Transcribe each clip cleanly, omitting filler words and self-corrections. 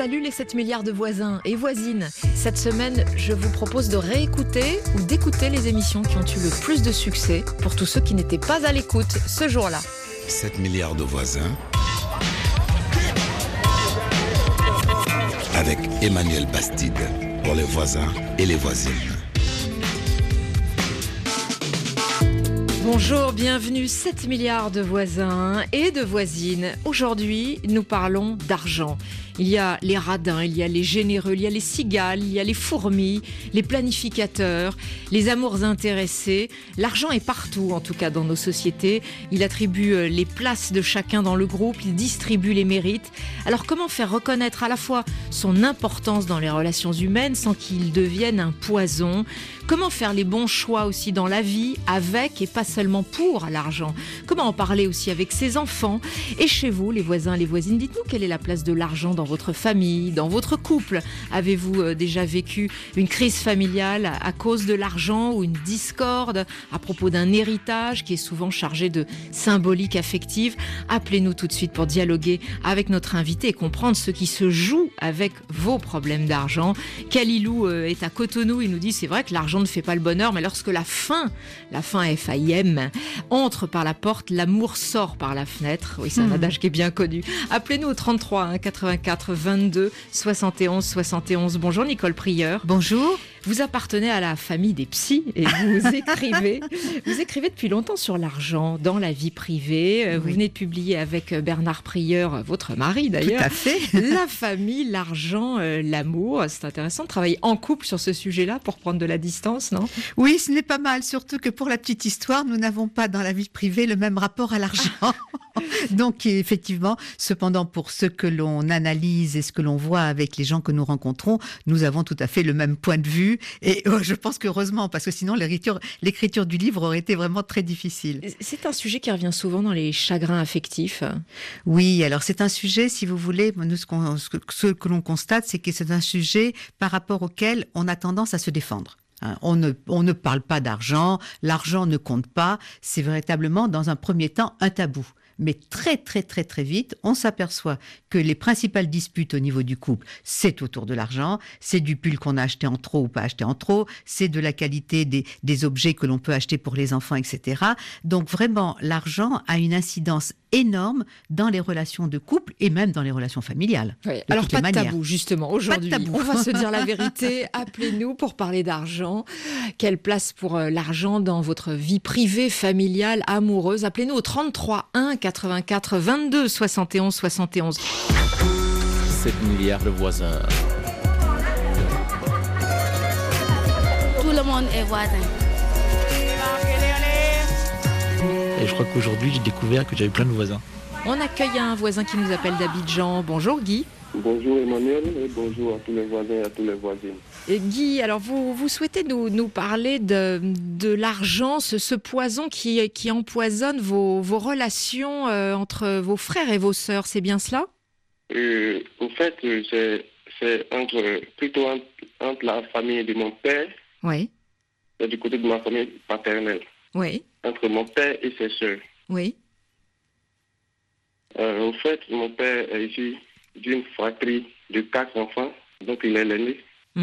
Salut les 7 milliards de voisins et voisines. Cette semaine, je vous propose de réécouter ou d'écouter les émissions qui ont eu le plus de succès pour tous ceux qui n'étaient pas à l'écoute ce jour-là. 7 milliards de voisins avec Emmanuel Bastide pour les voisins et les voisines. Bonjour, bienvenue 7 milliards de voisins et de voisines. Aujourd'hui, nous parlons d'argent. Il y a les radins, il y a les généreux, il y a les cigales, il y a les fourmis, les planificateurs, les amours intéressés. L'argent est partout, en tout cas dans nos sociétés. Il attribue les places de chacun dans le groupe, il distribue les mérites. Alors comment faire reconnaître à la fois son importance dans les relations humaines sans qu'il devienne un poison ? Comment faire les bons choix aussi dans la vie, avec et pas seulement pour l'argent ? Comment en parler aussi avec ses enfants ? Et chez vous, les voisins, les voisines, dites-nous quelle est la place de l'argent dans votre famille, dans votre couple. Avez-vous déjà vécu une crise familiale à cause de l'argent ou une discorde à propos d'un héritage qui est souvent chargé de symbolique affective ? Appelez-nous tout de suite pour dialoguer avec notre invité et comprendre ce qui se joue avec vos problèmes d'argent. Kalilou est à Cotonou, il nous dit c'est vrai que l'argent ne fait pas le bonheur, mais lorsque la faim F-A-I-M, entre par la porte, l'amour sort par la fenêtre. Oui, c'est un adage qui est bien connu. Appelez-nous au 33 84 22 71 71. Bonjour Nicole Prieur. Bonjour. Vous appartenez à la famille des psys et vous écrivez depuis longtemps sur l'argent dans la vie privée. Vous venez de publier avec Bernard Prieur, votre mari d'ailleurs. Tout à fait. La famille, l'argent, l'amour. C'est intéressant de travailler en couple sur ce sujet-là pour prendre de la distance, non ? Oui, ce n'est pas mal, surtout que pour la petite histoire, nous n'avons pas dans la vie privée le même rapport à l'argent. Donc effectivement, cependant pour ce que l'on analyse et ce que l'on voit avec les gens que nous rencontrons, nous avons tout à fait le même point de vue et je pense qu'heureusement parce que sinon l'écriture du livre aurait été vraiment très difficile. C'est un sujet qui revient souvent dans les chagrins affectifs. Oui, alors c'est un sujet, si vous voulez, nous, ce que l'on constate, c'est que c'est un sujet par rapport auquel on a tendance à se défendre. On ne parle pas d'argent, l'argent ne compte pas, c'est véritablement dans un premier temps un tabou. Mais très très très très vite, on s'aperçoit que les principales disputes au niveau du couple, c'est autour de l'argent, c'est du pull qu'on a acheté en trop ou pas acheté en trop, c'est de la qualité des objets que l'on peut acheter pour les enfants, etc. Donc vraiment, l'argent a une incidence énorme dans les relations de couple et même dans les relations familiales. Oui. Alors pas de tabou justement, aujourd'hui on va se dire la vérité, appelez-nous pour parler d'argent. Quelle place pour l'argent dans votre vie privée, familiale, amoureuse ? Appelez-nous au 33 1 84 22 71 71. 7 milliards de voisins. Tout le monde est voisin. Et je crois qu'aujourd'hui, j'ai découvert que j'avais plein de voisins. On accueille un voisin qui nous appelle d'Abidjan. Bonjour Guy. Bonjour Emmanuel et bonjour à tous les voisins et à tous les voisines. Et Guy, alors vous souhaitez nous parler de l'argent, ce poison qui empoisonne vos relations entre vos frères et vos sœurs, c'est bien cela ? En fait, c'est plutôt entre la famille de mon père, oui. Et du côté de ma famille paternelle. Oui. Entre mon père et ses sœurs. Oui. En fait, mon père est issu d'une fratrie de 4 enfants, donc il est l'aîné.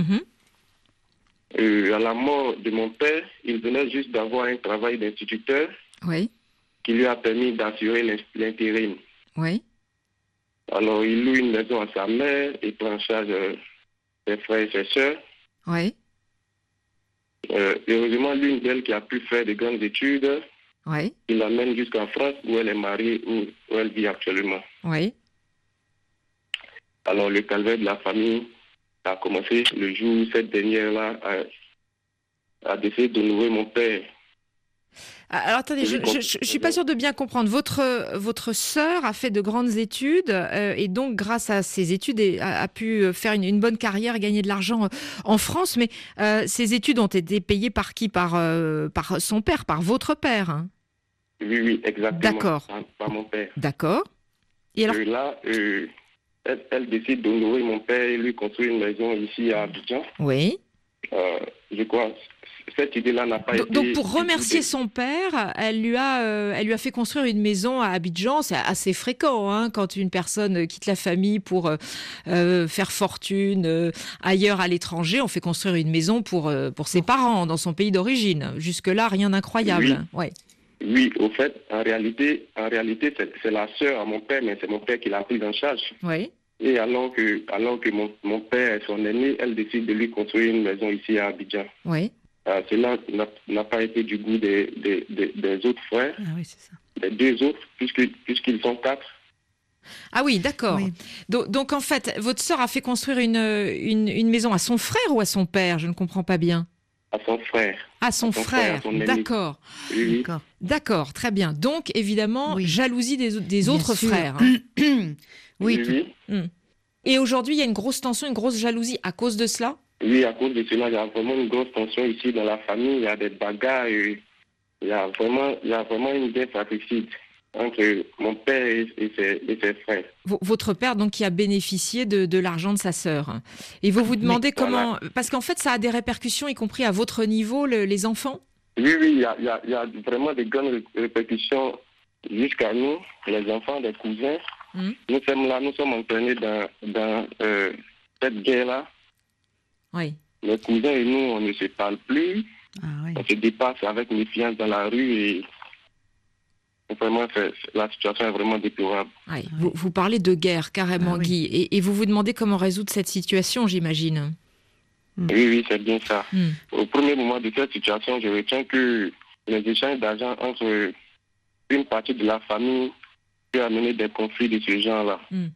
À la mort de mon père, il venait juste d'avoir un travail d'instituteur, oui. Qui lui a permis d'assurer l'intérim. Oui. Alors, il loue une maison à sa mère, il prend en charge ses frères et ses sœurs. Oui. Heureusement, l'une d'elles qui a pu faire de grandes études, oui. Il l'amène jusqu'en France où elle est mariée, où elle vit actuellement. Oui. Alors, le calvaire de la famille a commencé le jour où cette dernière-là a décidé d'honorer mon père. Alors attendez, je ne suis pas sûre de bien comprendre. Votre sœur a fait de grandes études et donc grâce à ses études a pu faire une bonne carrière et gagner de l'argent en France. Mais ces études ont été payées par qui ? Par son père, par votre père, hein ? Oui, exactement. D'accord. Par mon père. D'accord. Et alors là, elle décide d'honorer mon père et lui construire une maison ici à Abidjan. Oui. je crois, cette idée-là n'a pas été... Donc pour remercier son père, elle lui a fait construire une maison à Abidjan. C'est assez fréquent hein, quand une personne quitte la famille pour faire fortune ailleurs à l'étranger. On fait construire une maison pour ses parents dans son pays d'origine. Jusque-là, rien d'incroyable. Oui. Ouais. Oui, au fait, en réalité, c'est la sœur à mon père, mais c'est mon père qui l'a prise en charge. Oui. Et alors que mon père est son aîné, elle décide de lui construire une maison ici à Abidjan. Oui. Cela n'a pas été du goût des autres frères, Ah oui, c'est ça. des deux autres, puisqu'ils sont 4. Ah oui, d'accord. Oui. Donc en fait, votre sœur a fait construire une maison à son frère ou à son père? Je ne comprends pas bien. À son frère. À son frère, à son aîné. d'accord. Oui. D'accord. D'accord, très bien. Donc évidemment, Oui. jalousie des Bien autres sûr. frères. Oui, Et aujourd'hui, il y a une grosse tension, une grosse jalousie à cause de cela? Oui, à cause de cela, il y a vraiment une grosse tension ici dans la famille. Il y a des bagarres. Il y a vraiment une guerre fratricide entre mon père et ses frères. Votre père, donc, qui a bénéficié de l'argent de sa sœur. Et vous vous demandez comment... voilà. Parce qu'en fait, ça a des répercussions, y compris à votre niveau, les enfants? Oui, il y a vraiment de grandes répercussions jusqu'à nous, les enfants, les cousins. Nous sommes là, nous sommes entraînés dans cette guerre-là. Oui. Les cousins et nous, on ne se parle plus. Ah oui. On se dépasse avec mes fiances dans la rue et vraiment, la situation est vraiment déplorable. Oui. Vous parlez de guerre, carrément, Ah oui. Guy. Et vous vous demandez comment résoudre cette situation, j'imagine. Oui, c'est bien ça. Mm. Au premier moment de cette situation, je retiens que les échanges d'argent entre une partie de la famille peut amener des conflits de ce genre-là.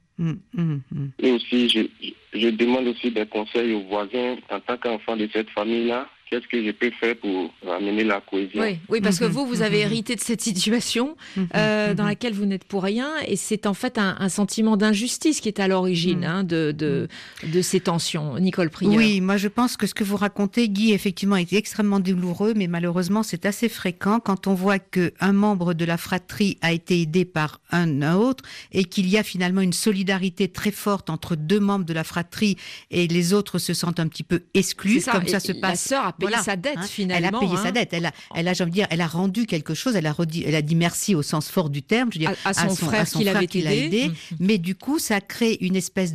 Et aussi, je demande aussi des conseils aux voisins en tant qu'enfant de cette famille-là. Qu'est-ce que je peux faire pour amener la cohésion? Oui, parce que vous avez hérité de cette situation dans laquelle vous n'êtes pour rien, et c'est en fait un sentiment d'injustice qui est à l'origine de ces tensions. Nicole Prieur. Oui, moi je pense que ce que vous racontez, Guy, effectivement, est extrêmement douloureux, mais malheureusement c'est assez fréquent quand on voit qu'un membre de la fratrie a été aidé par un autre et qu'il y a finalement une solidarité très forte entre deux membres de la fratrie et les autres se sentent un petit peu exclus, C'est ça. comme ça Et se passe. La sœur a payé sa dette finalement. Elle a payé sa dette. Elle a, j'ai envie de dire, elle a rendu quelque chose. Elle a dit merci au sens fort du terme. Je veux dire, à son frère qui l'avait aidé. Mais du coup, ça crée une espèce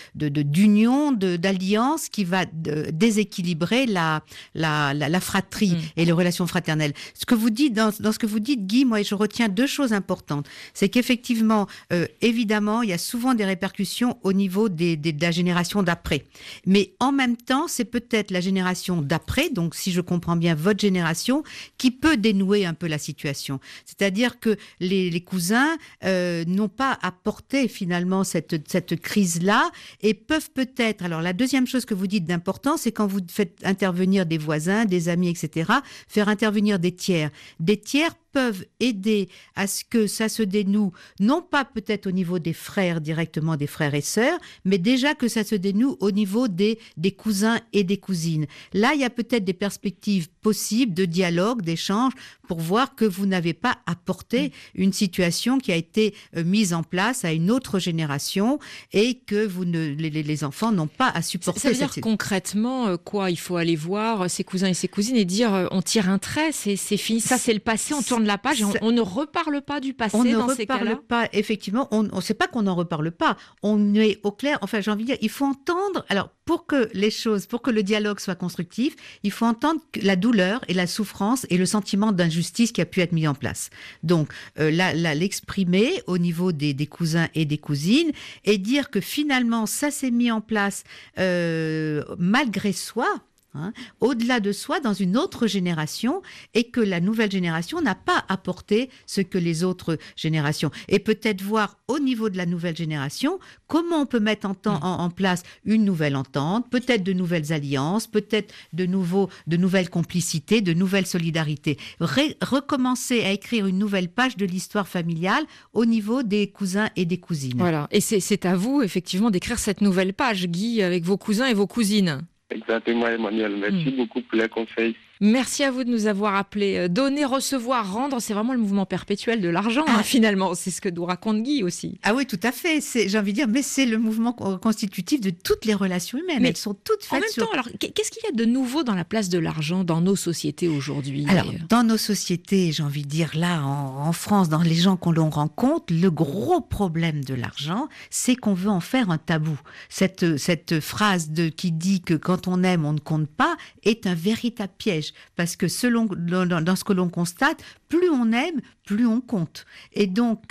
d'union, d'alliance qui va déséquilibrer la fratrie et les relations fraternelles. Ce que vous dites dans ce que vous dites, Guy, moi, je retiens deux choses importantes. C'est qu'effectivement, évidemment, il y a souvent des répercussions au niveau de la génération d'après. Mais en même temps, c'est peut-être la génération d'après, donc si je comprends bien votre génération, qui peut dénouer un peu la situation. C'est-à-dire que les cousins n'ont pas apporté finalement cette crise-là et peuvent peut-être... Alors la deuxième chose que vous dites d'important, c'est quand vous faites intervenir des voisins, des amis, etc., faire intervenir des tiers. Des tiers peuvent aider à ce que ça se dénoue, non pas peut-être au niveau des frères, directement des frères et sœurs, mais déjà que ça se dénoue au niveau des cousins et des cousines. Là, il y a peut-être des perspectives possibles de dialogue, d'échange, pour voir que vous n'avez pas apporté une situation qui a été mise en place à une autre génération et que les enfants n'ont pas à supporter. Ça veut dire concrètement quoi? Il faut aller voir ses cousins et ses cousines et dire on tire un trait, c'est fini, ça c'est le passé, on tourne la page et on ne reparle pas du passé dans ces cas-là. On ne reparle pas, effectivement, on ne sait pas qu'on n'en reparle pas. On est au clair, enfin j'ai envie de dire, il faut entendre, alors pour que le dialogue soit constructif, il faut entendre la douleur et la souffrance et le sentiment d'injustice qui a pu être mis en place. Donc l'exprimer au niveau des cousins et des cousines et dire que finalement ça s'est mis en place malgré soi, au-delà de soi, dans une autre génération, et que la nouvelle génération n'a pas apporté ce que les autres générations. Et peut-être voir au niveau de la nouvelle génération comment on peut mettre en place une nouvelle entente, peut-être de nouvelles alliances, peut-être de nouvelles complicités, de nouvelles solidarités. Recommencer à écrire une nouvelle page de l'histoire familiale au niveau des cousins et des cousines. Voilà, et c'est à vous effectivement d'écrire cette nouvelle page, Guy, avec vos cousins et vos cousines. Exactement, Emmanuel. Merci beaucoup pour les conseils. Merci à vous de nous avoir appelés. Donner, recevoir, rendre, c'est vraiment le mouvement perpétuel de l'argent, finalement. C'est ce que nous raconte Guy aussi. Ah oui, tout à fait. J'ai envie de dire, mais c'est le mouvement constitutif de toutes les relations humaines. Mais elles sont toutes faites en même temps, alors, qu'est-ce qu'il y a de nouveau dans la place de l'argent dans nos sociétés aujourd'hui? Alors, dans nos sociétés, j'ai envie de dire là, en France, dans les gens qu'on rencontre, le gros problème de l'argent, c'est qu'on veut en faire un tabou. Cette phrase qui dit que quand on aime, on ne compte pas, est un véritable piège. Parce que dans ce que l'on constate, plus on aime, plus on compte. Et donc,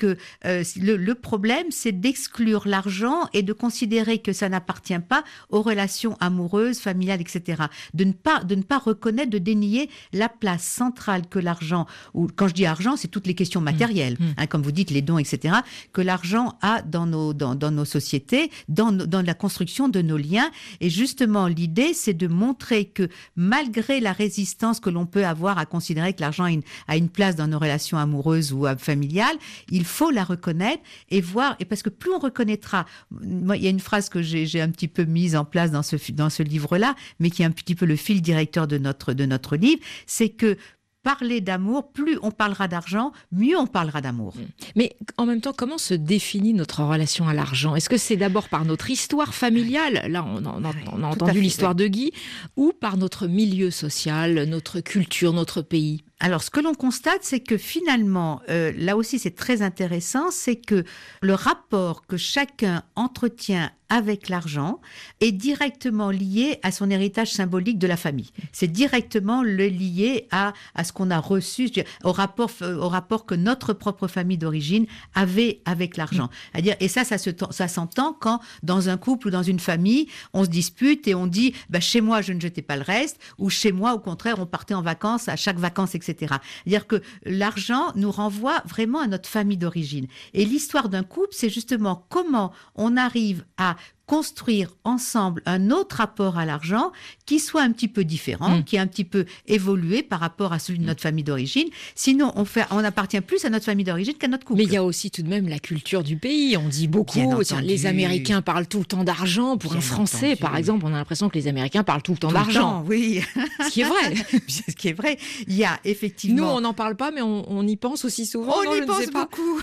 le problème, c'est d'exclure l'argent et de considérer que ça n'appartient pas aux relations amoureuses, familiales, etc. De ne pas reconnaître, de dénier la place centrale que l'argent, ou quand je dis argent, c'est toutes les questions matérielles, comme vous dites, les dons, etc., que l'argent a dans nos sociétés, dans la construction de nos liens. Et justement, l'idée, c'est de montrer que malgré la résistance que l'on peut avoir à considérer que l'argent a une place dans nos relations amoureuses ou familiales, il faut la reconnaître et voir, et parce que plus on reconnaîtra, moi, il y a une phrase que j'ai un petit peu mise en place dans ce livre-là, mais qui est un petit peu le fil directeur de notre livre, c'est que parler d'amour, plus on parlera d'argent, mieux on parlera d'amour. Mais en même temps, comment se définit notre relation à l'argent? Est-ce que c'est d'abord par notre histoire familiale, là on a entendu l'histoire de Guy, ou par notre milieu social, notre culture, notre pays? Alors, ce que l'on constate, c'est que finalement, là aussi c'est très intéressant, c'est que le rapport que chacun entretient avec l'argent est directement lié à son héritage symbolique de la famille. C'est directement lié à ce qu'on a reçu, au rapport que notre propre famille d'origine avait avec l'argent. C'est-à-dire, et ça s'entend quand, dans un couple ou dans une famille, on se dispute et on dit chez moi, je ne jetais pas le reste, ou chez moi, au contraire, on partait en vacances, à chaque vacances, etc. C'est-à-dire que l'argent nous renvoie vraiment à notre famille d'origine. Et l'histoire d'un couple, c'est justement comment on arrive à construire ensemble un autre rapport à l'argent qui soit un petit peu différent, qui est un petit peu évolué par rapport à celui de notre famille d'origine. Sinon, on appartient plus à notre famille d'origine qu'à notre couple. Mais il y a aussi tout de même la culture du pays. On dit beaucoup, les Américains parlent tout le temps d'argent. Pour un Français, par exemple, on a l'impression que les Américains parlent tout le temps d'argent. Oui. Ce qui est vrai. Ce qui est vrai. Il y a effectivement... Nous, on n'en parle pas, mais on y pense aussi souvent. On y pense beaucoup.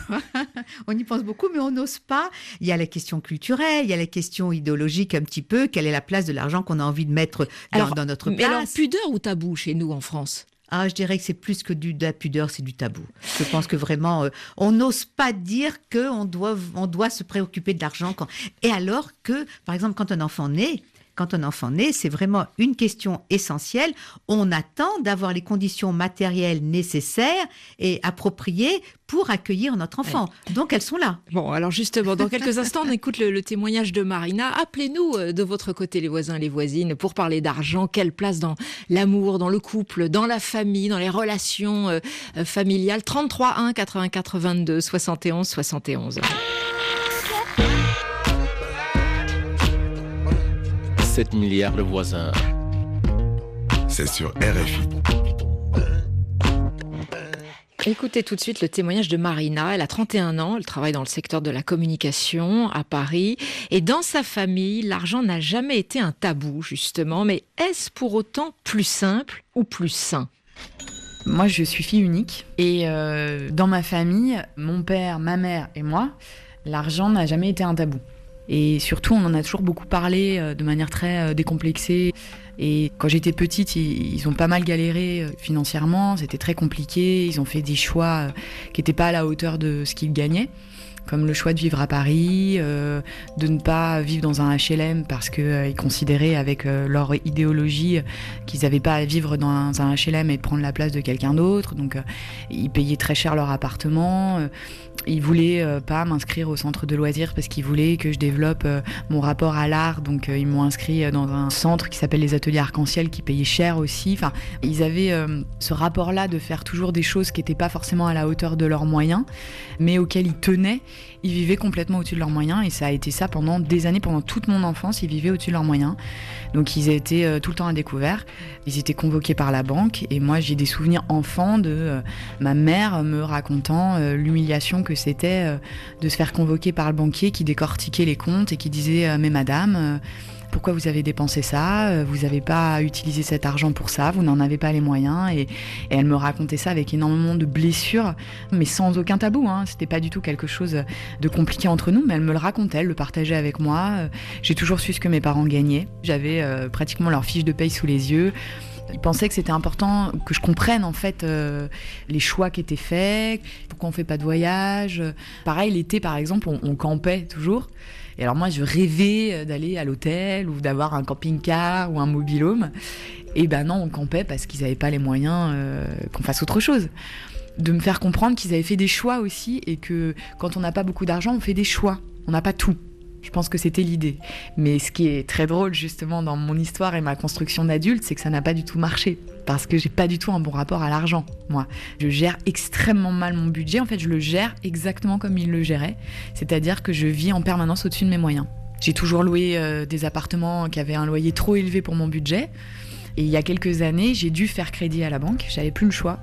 On y pense beaucoup, mais on n'ose pas. Il y a la question culturelle, il y a la question idéologique un petit peu, quelle est la place de l'argent qu'on a envie de mettre dans notre place. Mais alors, pudeur ou tabou chez nous en France? Je dirais que c'est plus que de la pudeur, c'est du tabou. Je pense que vraiment, on n'ose pas dire qu'on doit se préoccuper de l'argent. Et alors que, par exemple, quand un enfant naît, c'est vraiment une question essentielle. On attend d'avoir les conditions matérielles nécessaires et appropriées pour accueillir notre enfant. Ouais. Donc, elles sont là. Bon, alors justement, dans quelques instants, on écoute le témoignage de Marina. Appelez-nous de votre côté, les voisins, les voisines, pour parler d'argent. Quelle place dans l'amour, dans le couple, dans la famille, dans les relations familiales. 33 1 84 22 71 71. 7 milliards de voisins. C'est sur RFI. Écoutez tout de suite le témoignage de Marina. Elle a 31 ans, elle travaille dans le secteur de la communication à Paris. Et dans sa famille, l'argent n'a jamais été un tabou, justement. Mais est-ce pour autant plus simple ou plus sain ? Moi, je suis fille unique. Et dans ma famille, mon père, ma mère et moi, l'argent n'a jamais été un tabou. Et surtout, on en a toujours beaucoup parlé de manière très décomplexée. Et quand j'étais petite, ils ont pas mal galéré financièrement, c'était très compliqué. Ils ont fait des choix qui n'étaient pas à la hauteur de ce qu'ils gagnaient, comme le choix de vivre à Paris, de ne pas vivre dans un HLM parce qu'ils considéraient avec leur idéologie qu'ils n'avaient pas à vivre dans un HLM et de prendre la place de quelqu'un d'autre. Donc ils payaient très cher leur appartement. Ils voulaient pas m'inscrire au centre de loisirs parce qu'ils voulaient que je développe mon rapport à l'art. Donc ils m'ont inscrit dans un centre qui s'appelle les Ateliers Arc-en-Ciel qui payait cher aussi. Enfin, ils avaient ce rapport-là de faire toujours des choses qui n'étaient pas forcément à la hauteur de leurs moyens, mais auxquels ils tenaient. Ils vivaient complètement au-dessus de leurs moyens et ça a été ça pendant des années, pendant toute mon enfance, ils vivaient au-dessus de leurs moyens. Donc ils étaient tout le temps à découvert, ils étaient convoqués par la banque et moi j'ai des souvenirs enfants de ma mère me racontant l'humiliation que c'était de se faire convoquer par le banquier qui décortiquait les comptes et qui disait « Mais madame, pourquoi vous avez dépensé ça, vous n'avez pas utilisé cet argent pour ça, vous n'en avez pas les moyens. Et elle me racontait ça avec énormément de blessures, mais sans aucun tabou, hein. C'était pas du tout quelque chose de compliqué entre nous, mais elle me le racontait, elle le partageait avec moi. J'ai toujours su ce que mes parents gagnaient. J'avais pratiquement leur fiche de paye sous les yeux. Ils pensaient que c'était important que je comprenne en fait les choix qui étaient faits, pourquoi on fait pas de voyage. Pareil, l'été par exemple, on campait toujours. Et alors moi, je rêvais d'aller à l'hôtel ou d'avoir un camping-car ou un mobil-home. Et ben non, on campait parce qu'ils n'avaient pas les moyens qu'on fasse autre chose. De me faire comprendre qu'ils avaient fait des choix aussi et que quand on n'a pas beaucoup d'argent, on fait des choix. On n'a pas tout. Je pense que c'était l'idée. Mais ce qui est très drôle justement dans mon histoire et ma construction d'adulte, c'est que ça n'a pas du tout marché. Parce que j'ai pas du tout un bon rapport à l'argent, moi. Je gère extrêmement mal mon budget. En fait, je le gère exactement comme il le gérait. C'est-à-dire que je vis en permanence au-dessus de mes moyens. J'ai toujours loué des appartements qui avaient un loyer trop élevé pour mon budget. Et il y a quelques années, j'ai dû faire crédit à la banque. J'avais plus le choix.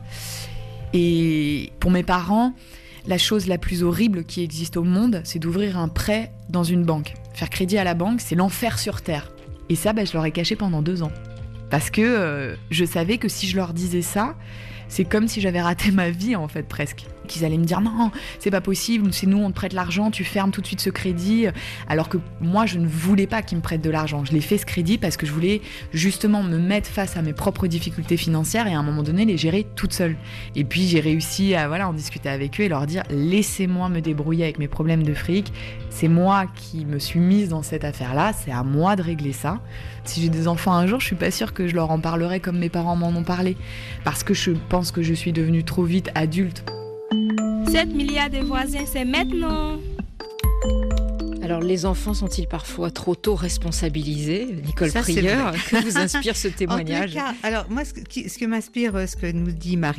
Et pour mes parents, la chose la plus horrible qui existe au monde, c'est d'ouvrir un prêt dans une banque. Faire crédit à la banque, c'est l'enfer sur terre. Et ça, je leur ai caché pendant 2 ans. Parce que je savais que si je leur disais ça, c'est comme si j'avais raté ma vie, en fait, presque. Qu'ils allaient me dire « Non, c'est pas possible, c'est nous, on te prête l'argent, tu fermes tout de suite ce crédit. » Alors que moi, je ne voulais pas qu'ils me prêtent de l'argent. Je l'ai fait, ce crédit, parce que je voulais justement me mettre face à mes propres difficultés financières et à un moment donné, les gérer toute seule. Et puis, j'ai réussi à en discuter avec eux et leur dire « Laissez-moi me débrouiller avec mes problèmes de fric. C'est moi qui me suis mise dans cette affaire-là, c'est à moi de régler ça. » Si j'ai des enfants un jour, je suis pas sûre que je leur en parlerai comme mes parents m'en ont parlé. Parce que je pense que je suis devenue trop vite adulte. 7 milliards de voisins, c'est maintenant. Alors, les enfants sont-ils parfois trop tôt responsabilisés? Nicole Prieur, que vous inspire ce témoignage? En tout cas, alors moi, ce que m'inspire, ce que nous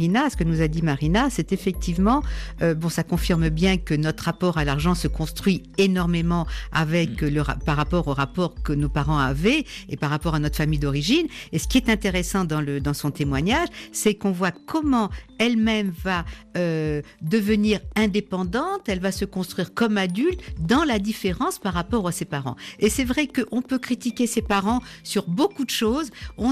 a dit Marina, c'est effectivement, ça confirme bien que notre rapport à l'argent se construit énormément avec par rapport au rapport que nos parents avaient et par rapport à notre famille d'origine. Et ce qui est intéressant dans son témoignage, c'est qu'on voit comment elle-même va devenir indépendante, elle va se construire comme adulte dans la différence par rapport à ses parents. Et c'est vrai qu'on peut critiquer ses parents sur beaucoup de choses.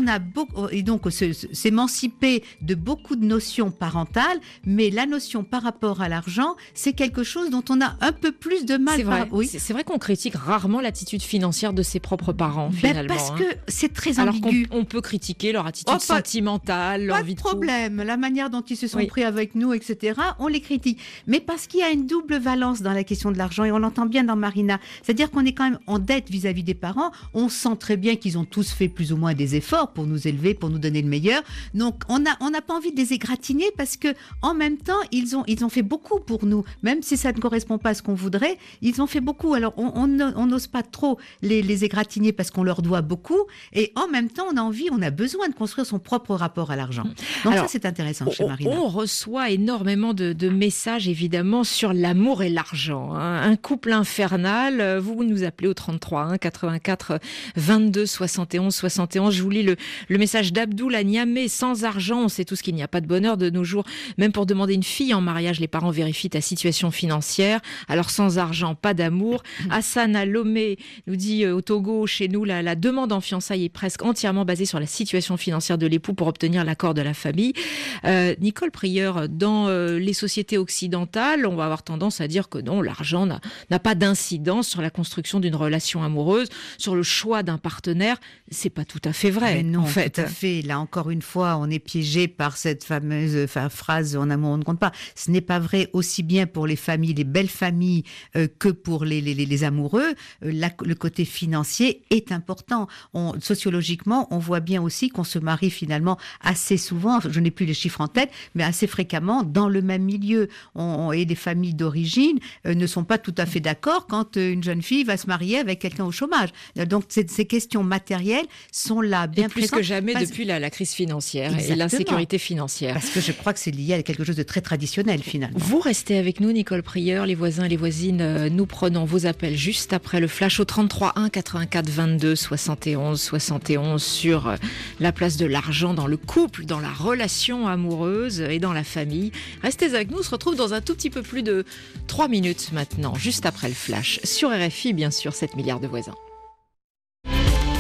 Et donc s'émanciper de beaucoup de notions parentales, mais la notion par rapport à l'argent, c'est quelque chose dont on a un peu plus de mal. C'est vrai qu'on critique rarement l'attitude financière de ses propres parents, finalement. Parce que c'est très ambigu. Alors qu'on peut critiquer leur attitude sentimentale, leur vie de couple. Pas de problème. La manière dont ils se sont pris avec nous, etc., on les critique. Mais parce qu'il y a une double valence dans la question de l'argent, et on l'entend bien dans Marina. C'est-à-dire qu'on est quand même en dette vis-à-vis des parents. On sent très bien qu'ils ont tous fait plus ou moins des efforts pour nous élever, pour nous donner le meilleur. Donc, on n'a pas envie de les égratigner parce que, en même temps, ils ont fait beaucoup pour nous. Même si ça ne correspond pas à ce qu'on voudrait, ils ont fait beaucoup. Alors, on n'ose pas trop les égratigner parce qu'on leur doit beaucoup. Et en même temps, on a besoin de construire son propre rapport à l'argent. Donc, alors, ça, c'est intéressant chez Marina. On reçoit énormément de messages, évidemment, sur l'amour et l'argent. Un couple infernal. Vous nous appelez au 33 84 22 71 71. Je vous lis le message d'Abdoul à Niamey. Sans argent, on sait tous qu'il n'y a pas de bonheur de nos jours. Même pour demander une fille en mariage, les parents vérifient ta situation financière. Alors sans argent, pas d'amour. Hassan à Lomé nous dit au Togo, chez nous, la demande en fiançailles est presque entièrement basée sur la situation financière de l'époux pour obtenir l'accord de la famille. Nicole Prieur, dans les sociétés occidentales, on va avoir tendance à dire que non, l'argent n'a pas d'incidence sur la construction d'une relation amoureuse, sur le choix d'un partenaire. C'est pas tout à fait vrai. Mais non, en fait. Tout à fait. Là, encore une fois, on est piégé par cette fameuse phrase « en amour, on ne compte pas ». Ce n'est pas vrai aussi bien pour les familles, les belles familles, que pour les amoureux. Le côté financier est important. Sociologiquement, on voit bien aussi qu'on se marie finalement assez souvent, je n'ai plus les chiffres en tête, mais assez fréquemment dans le même milieu. Et les familles d'origine ne sont pas tout à fait d'accord quand une jeune fille va se marier avec quelqu'un au chômage. Donc, ces questions matérielles sont là bien présentes. Plus que jamais depuis la crise financière. Exactement. Et l'insécurité financière. Parce que je crois que c'est lié à quelque chose de très traditionnel, finalement. Vous restez avec nous, Nicole Prieur, les voisins et les voisines. Nous prenons vos appels juste après le flash au 33 1 84 22 71 71 sur la place de l'argent dans le couple, dans la relation amoureuse et dans la famille. Restez avec nous, on se retrouve dans un tout petit peu plus de 3 minutes maintenant, juste après le flash. Sur RFI, bien sûr, 7 milliards de voisins.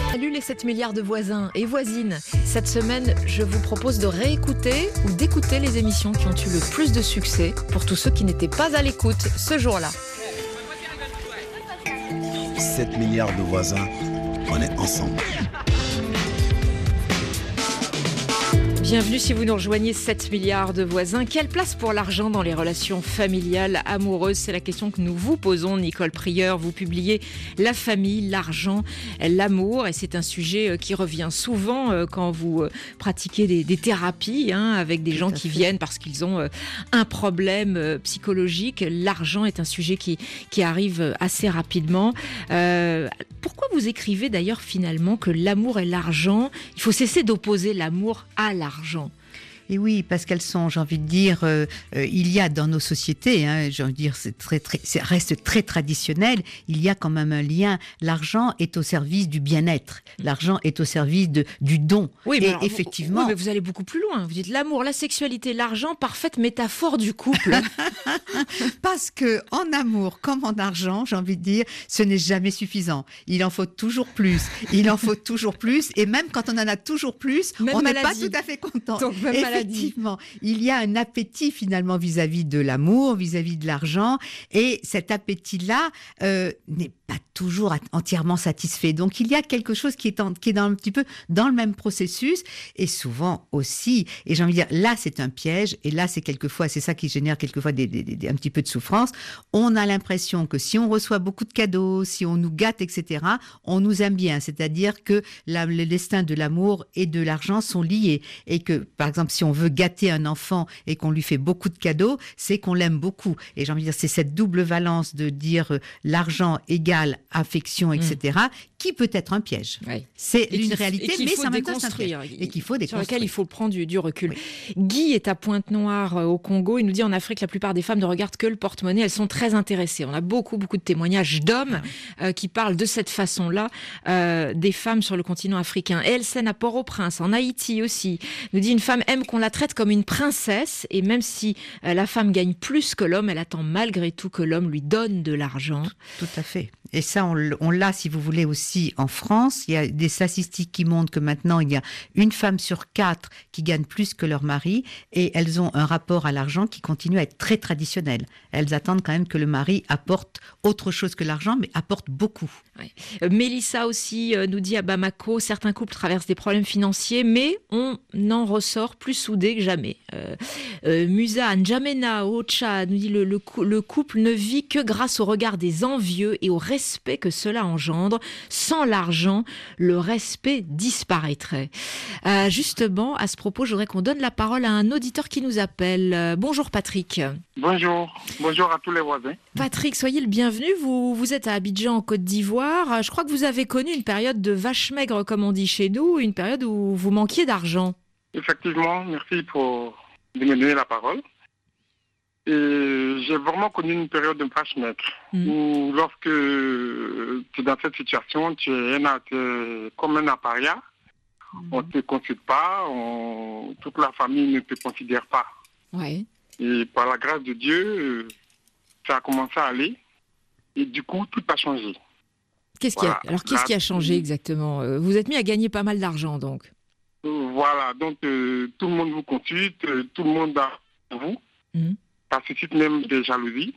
Salut les 7 milliards de voisins et voisines. Cette semaine, je vous propose de réécouter ou d'écouter les émissions qui ont eu le plus de succès pour tous ceux qui n'étaient pas à l'écoute ce jour-là. 7 milliards de voisins, on est ensemble. Bienvenue si vous nous rejoignez, 7 milliards de voisins. Quelle place pour l'argent dans les relations familiales, amoureuses? C'est la question que nous vous posons, Nicole Prieur. Vous publiez La famille, l'argent, l'amour. Et c'est un sujet qui revient souvent quand vous pratiquez des thérapies avec des gens qui viennent parce qu'ils ont un problème psychologique. L'argent est un sujet qui arrive assez rapidement. Pourquoi vous écrivez d'ailleurs finalement que l'amour et l'argent, il faut cesser d'opposer l'amour à l'argent? Et oui, parce qu'elles sont, j'ai envie de dire, il y a dans nos sociétés, j'ai envie de dire, ça reste très traditionnel, il y a quand même un lien. L'argent est au service du bien-être, l'argent est au service du don. Oui, et alors, effectivement, mais vous allez beaucoup plus loin. Vous dites l'amour, la sexualité, l'argent, parfaite métaphore du couple. Parce que en amour comme en argent, j'ai envie de dire, ce n'est jamais suffisant. Il en faut toujours plus. Il en faut toujours plus. Et même quand on en a toujours plus, même on n'est pas tout à fait content. Donc, même effectivement, il y a un appétit finalement vis-à-vis de l'amour, vis-à-vis de l'argent. Et cet appétit-là n'est pas toujours entièrement satisfait. Donc il y a quelque chose qui est dans un petit peu dans le même processus. Et souvent aussi, et j'ai envie de dire, là c'est un piège. Et là c'est ça qui génère quelquefois un petit peu de souffrance. On a l'impression que si on reçoit beaucoup de cadeaux, si on nous gâte, etc., on nous aime bien. C'est-à-dire que le destin de l'amour et de l'argent sont liés. Et que, par exemple, si on veut gâter un enfant et qu'on lui fait beaucoup de cadeaux, c'est qu'on l'aime beaucoup. Et j'ai envie de dire, c'est cette double valence de dire l'argent égale affection, etc., qui peut être un piège. Oui. C'est une réalité, mais c'est en même temps et qu'il faut déconstruire. Sur lequel il faut prendre du recul. Oui. Guy est à Pointe-Noire, au Congo. Il nous dit en Afrique, la plupart des femmes ne regardent que le porte-monnaie. Elles sont très intéressées. On a beaucoup de témoignages d'hommes qui parlent de cette façon-là des femmes sur le continent africain. Et Elsène à Port-au-Prince, en Haïti aussi, nous dit une femme aime qu'on la traite comme une princesse et même si la femme gagne plus que l'homme, elle attend malgré tout que l'homme lui donne de l'argent. Tout à fait. Et ça, on l'a, si vous voulez, aussi en France. Il y a des statistiques qui montrent que maintenant, il y a une femme sur 4 qui gagne plus que leur mari et elles ont un rapport à l'argent qui continue à être très traditionnel. Elles attendent quand même que le mari apporte autre chose que l'argent, mais apporte beaucoup. Ouais. Mélissa aussi nous dit à Bamako, certains couples traversent des problèmes financiers, mais on en ressort plus soudés que jamais. Musa N'Djamena au Tchad nous dit le couple ne vit que grâce au regard des envieux et au respect que cela engendre. Sans l'argent, le respect disparaîtrait. Justement, à ce propos, je voudrais qu'on donne la parole à un auditeur qui nous appelle. Bonjour Patrick. Bonjour à tous les voisins. Patrick, soyez le bienvenu. Vous êtes à Abidjan en Côte d'Ivoire. Je crois que vous avez connu une période de vache maigre, comme on dit chez nous, une période où vous manquiez d'argent. Effectivement, merci de me donner la parole. Et j'ai vraiment connu une période de vache maigre où lorsque tu es dans cette situation, tu es comme un paria. On ne te consulte pas, toute la famille ne te considère pas. Ouais. Et par la grâce de Dieu, ça a commencé à aller. Et du coup, tout a changé. Qu'est-ce qui a changé exactement? Vous êtes mis à gagner pas mal d'argent, donc. Voilà, donc tout le monde vous consulte, tout le monde a vous. Ça suscite même des jalousies.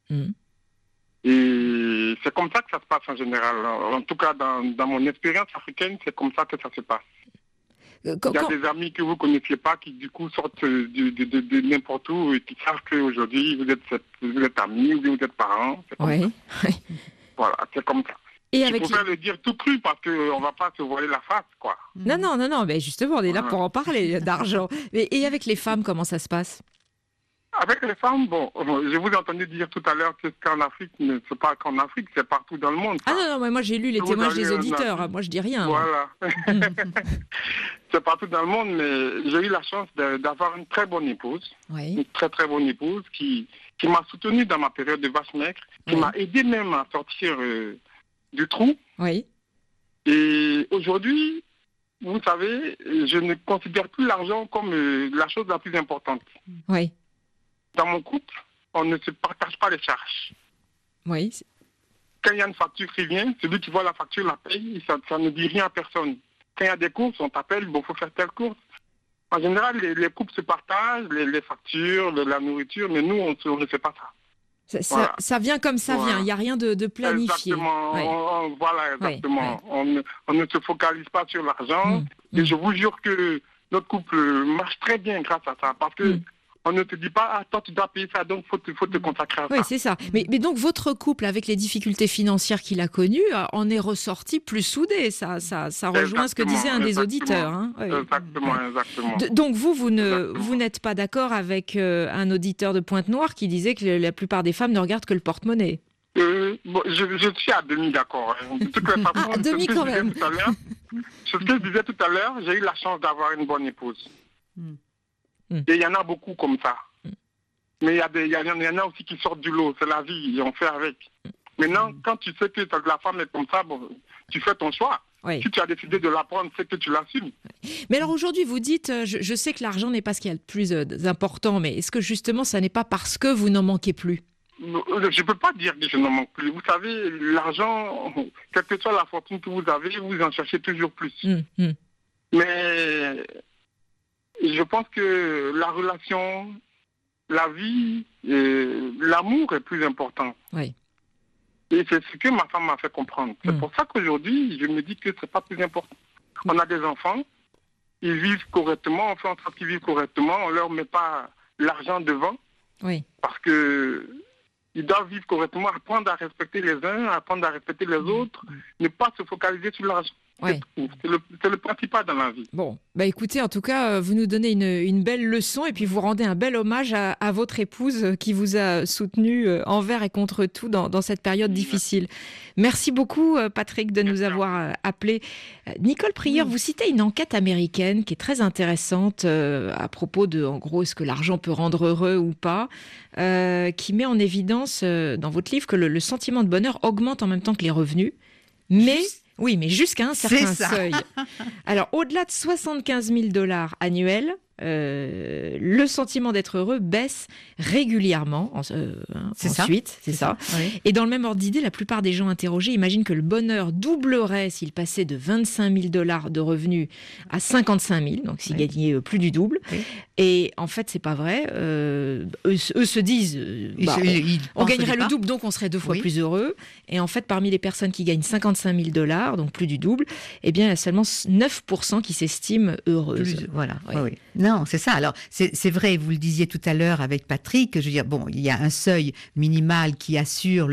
Et c'est comme ça que ça se passe en général. En tout cas, dans mon expérience africaine, c'est comme ça que ça se passe. Il y a des amis que vous ne connaissiez pas qui du coup sortent de n'importe où et qui savent qu'aujourd'hui vous êtes amis ou vous êtes parents. Oui. Voilà, c'est comme ça. Et je préfère le dire tout cru parce qu'on ne va pas se voiler la face, quoi. Non, mais justement, on est là pour en parler d'argent. Et avec les femmes, comment ça se passe? Avec les femmes, je vous ai entendu dire tout à l'heure qu'en Afrique, mais c'est pas qu'en Afrique, c'est partout dans le monde. Ça. Ah non, mais moi j'ai lu les témoignages des auditeurs, moi je dis rien. Voilà. C'est partout dans le monde, mais j'ai eu la chance d'avoir une très bonne épouse, une très très bonne épouse qui m'a soutenu dans ma période de vache maigre, qui m'a aidé même à sortir du trou. Oui. Et aujourd'hui, vous savez, je ne considère plus l'argent comme la chose la plus importante. Oui. Dans mon couple, on ne se partage pas les charges. Oui. quand il y a une facture qui vient, celui qui voit la facture la paye, ça ne dit rien à personne. Quand il y a des courses, on t'appelle, il faut faire telle course. En général, les couples se partagent, les factures, la nourriture, mais nous, on ne fait pas ça. Ça vient comme ça vient, il n'y a rien de planifié. Exactement, ouais. Voilà, exactement. Ouais. On ne se focalise pas sur l'argent. Et je vous jure que notre couple marche très bien grâce à ça. Parce que on ne te dit pas, toi tu dois payer ça, donc faut te consacrer à ça. Oui, c'est ça. Mais donc votre couple, avec les difficultés financières qu'il a connues, en est ressorti plus soudé. Ça rejoint ce que disait un des auditeurs. Hein. Oui. Exactement. Donc vous n'êtes pas d'accord avec un auditeur de Pointe-Noire qui disait que la plupart des femmes ne regardent que le porte-monnaie. Je suis à demi d'accord. De toute façon, à demi quand même. Ce que je disais tout à l'heure, j'ai eu la chance d'avoir une bonne épouse. Et il y en a beaucoup comme ça. Mais il y en a aussi qui sortent du lot. C'est la vie, on fait avec. Maintenant, quand tu sais que la femme est comme ça, bon, tu fais ton choix. Oui. Si tu as décidé de la prendre, c'est que tu l'assumes. Mais alors aujourd'hui, vous dites, je sais que l'argent n'est pas ce qu'il y a de plus important, mais est-ce que justement, ça n'est pas parce que vous n'en manquez plus ? Je ne peux pas dire que je n'en manque plus. Vous savez, l'argent, quelle que soit la fortune que vous avez, vous en cherchez toujours plus. Mais je pense que la relation, la vie, l'amour est plus important. Oui. Et c'est ce que ma femme m'a fait comprendre. C'est pour ça qu'aujourd'hui, je me dis que ce n'est pas plus important. On a des enfants, ils vivent correctement, on fait en sorte qu'ils vivent correctement, on ne leur met pas l'argent devant. Oui. Parce que ils doivent vivre correctement, apprendre à respecter les uns, apprendre à respecter les autres, ne pas se focaliser sur l'argent. Ouais. C'est le principal dans la vie. Bon, écoutez, en tout cas, vous nous donnez une belle leçon et puis vous rendez un bel hommage à votre épouse qui vous a soutenu envers et contre tout dans cette période difficile. Merci beaucoup, Patrick, de nous avoir appelés. Nicole Prieur, vous citez une enquête américaine qui est très intéressante à propos de, en gros, est-ce que l'argent peut rendre heureux ou pas, qui met en évidence dans votre livre que le sentiment de bonheur augmente en même temps que les revenus, Oui, mais jusqu'à un certain seuil. Alors, au-delà de 75 000 $ annuels, le sentiment d'être heureux baisse régulièrement ensuite. C'est ça. Oui. Et dans le même ordre d'idée, la plupart des gens interrogés imaginent que le bonheur doublerait s'il passait de 25 000 $ de revenus à 55 000, donc s'il gagnait plus du double. Oui. Et en fait, c'est pas vrai. Eux se disent, on gagnerait le double, donc on serait 2 fois plus heureux. Et en fait, parmi les personnes qui gagnent 55 000 $, donc plus du double, eh bien, il y a seulement 9% qui s'estiment heureuses. Voilà. Oui. Non, c'est ça. Alors, c'est vrai, vous le disiez tout à l'heure avec Patrick, je veux dire, bon, il y a un seuil minimal qui assure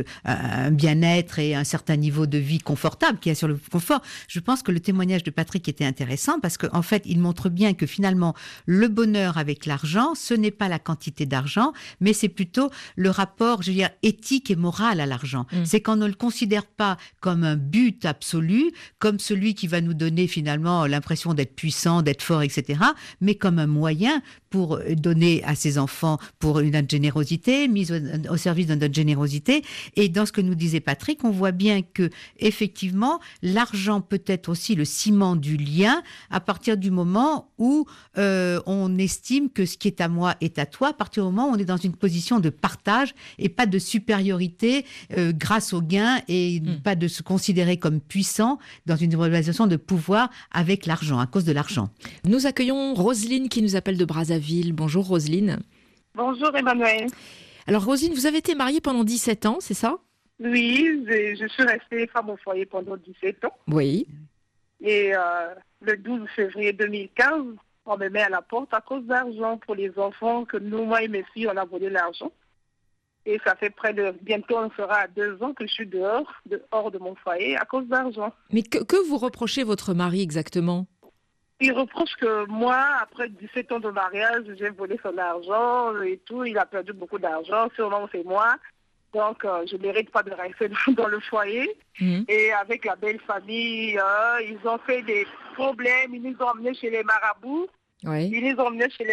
un bien-être et un certain niveau de vie confortable, qui assure le confort. Je pense que le témoignage de Patrick était intéressant parce qu'en fait, il montre bien que finalement, le bonheur avec l'argent, ce n'est pas la quantité d'argent, mais c'est plutôt le rapport, je veux dire, éthique et moral à l'argent. C'est qu'on ne le considère pas comme un but absolu, comme celui qui va nous donner finalement l'impression d'être puissant, d'être fort, etc., mais comme un moyen pour donner à ses enfants pour notre générosité, mise au service de notre générosité. Et dans ce que nous disait Patrick, on voit bien que effectivement, l'argent peut être aussi le ciment du lien à partir du moment où on estime que ce qui est à moi est à toi, à partir du moment où on est dans une position de partage et pas de supériorité grâce au gain et pas de se considérer comme puissant dans une relation de pouvoir avec l'argent, à cause de l'argent. Nous accueillons Roselyne qui nous appelle de Brazzaville. Bonjour Roselyne. Bonjour Emmanuel. Alors Roselyne, vous avez été mariée pendant 17 ans, c'est ça? Oui, je suis restée femme au foyer pendant 17 ans. Oui. Et le 12 février 2015, on me met à la porte à cause d'argent pour les enfants que nous, moi et mes filles, on a volé l'argent. Et ça fait bientôt on sera à 2 ans que je suis hors de mon foyer à cause d'argent. Mais que vous reprochez votre mari exactement? Il reproche que moi, après 17 ans de mariage, j'ai volé son argent et tout. Il a perdu beaucoup d'argent, sûrement c'est moi. Donc, je ne mérite pas de rester dans le foyer. Et avec la belle famille, ils ont fait des problèmes. Ils nous ont emmenés chez les marabouts. Oui. Ils nous ont emmenés chez les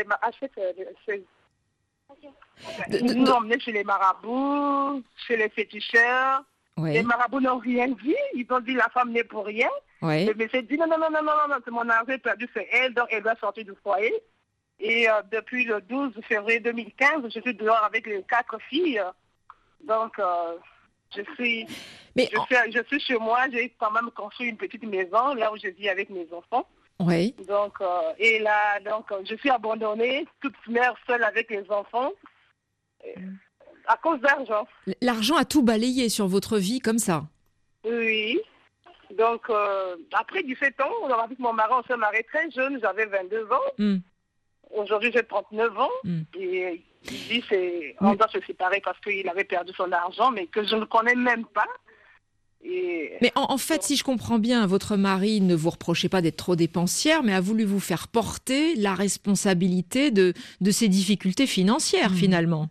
Ils nous ont emmenés chez les marabouts, chez les féticheurs. Oui. Les marabouts n'ont rien dit. Ils ont dit la femme n'est pour rien. Oui. Le monsieur dit non, c'est mon argent perdu, c'est elle, donc elle doit sortir du foyer. Et depuis le 12 février 2015, je suis dehors avec les 4 filles. Donc, Je suis chez moi, j'ai quand même construit une petite maison, là où je vis avec mes enfants. Oui. Donc, je suis abandonnée, toute mère seule avec les enfants, à cause d'argent. L'argent a tout balayé sur votre vie comme ça? Oui. Donc, après 17 ans, avec mon mari, on s'est mariés très jeune, j'avais 22 ans. Aujourd'hui, j'ai 39 ans. Et il dit on doit se séparer parce qu'il avait perdu son argent, mais que je ne connais même pas. Mais en fait, si je comprends bien, votre mari ne vous reprochait pas d'être trop dépensière, mais a voulu vous faire porter la responsabilité de ses difficultés financières, finalement.